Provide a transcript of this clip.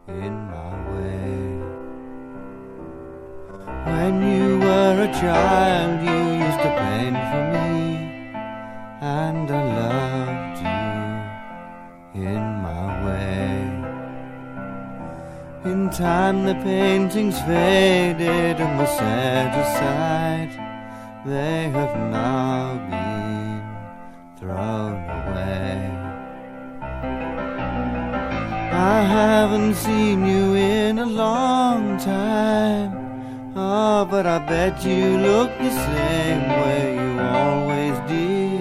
in my way. When you were a child, you used to paint for me, and I loved you in my way. In time the paintings faded and were set aside. They have now been thrown away. I haven't seen you in a long time. Oh, but I bet you look the same way you always did.